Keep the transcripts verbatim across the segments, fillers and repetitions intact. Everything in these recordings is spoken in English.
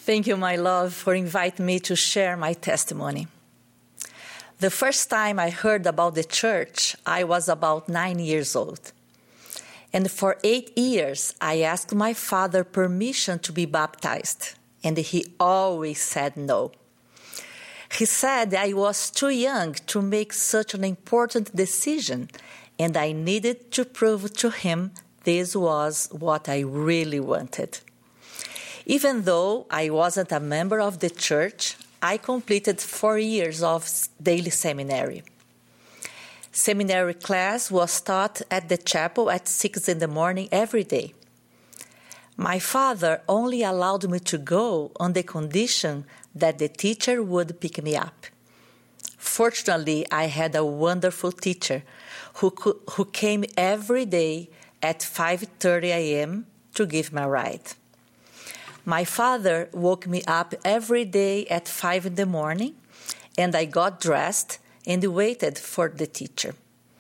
Thank you, my love, for inviting me to share my testimony. The first time I heard about the church, I was about nine years old. And for eight years, I asked my father permission to be baptized, and he always said no. He said I was too young to make such an important decision, and I needed to prove to him this was what I really wanted. Even though I wasn't a member of the church, I completed four years of daily seminary. Seminary class was taught at the chapel at six in the morning every day. My father only allowed me to go on the condition that the teacher would pick me up. Fortunately, I had a wonderful teacher who, could, who came every day at five thirty a.m. to give me a ride. My father woke me up every day at five in the morning, and I got dressed and waited for the teacher.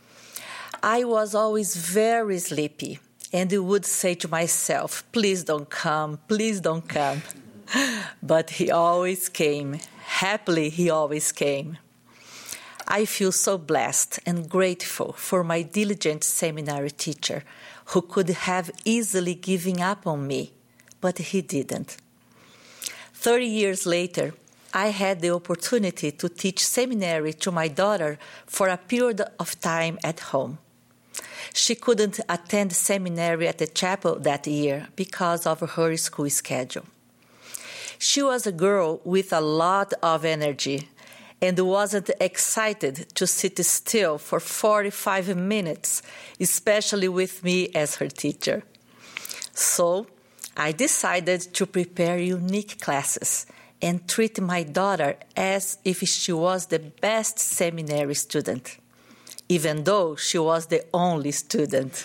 I was always very sleepy and would say to myself, please don't come, please don't come. But he always came. Happily, he always came. I feel so blessed and grateful for my diligent seminary teacher who could have easily given up on me, but he didn't. Thirty years later, I had the opportunity to teach seminary to my daughter for a period of time at home. She couldn't attend seminary at the chapel that year because of her school schedule. She was a girl with a lot of energy and wasn't excited to sit still for forty-five minutes, especially with me as her teacher. So I decided to prepare unique classes and treat my daughter as if she was the best seminary student, even though she was the only student.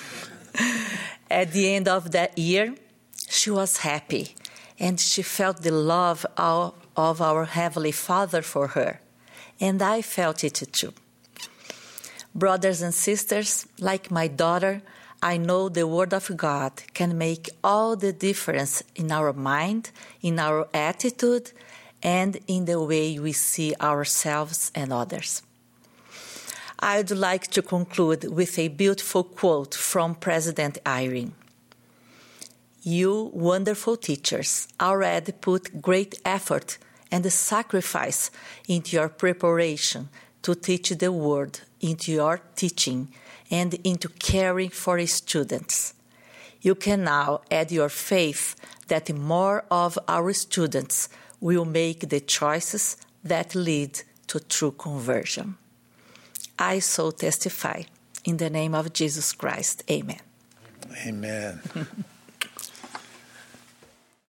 At the end of that year, she was happy, and she felt the love of, of our Heavenly Father for her, and I felt it too. Brothers and sisters, like my daughter, I know the Word of God can make all the difference in our mind, in our attitude, and in the way we see ourselves and others. I'd like to conclude with a beautiful quote from President Eyring. You wonderful teachers already put great effort and sacrifice into your preparation to teach the Word, into your teaching, and into caring for students. You can now add your faith that more of our students will make the choices that lead to true conversion. I so testify. In the name of Jesus Christ, amen. Amen.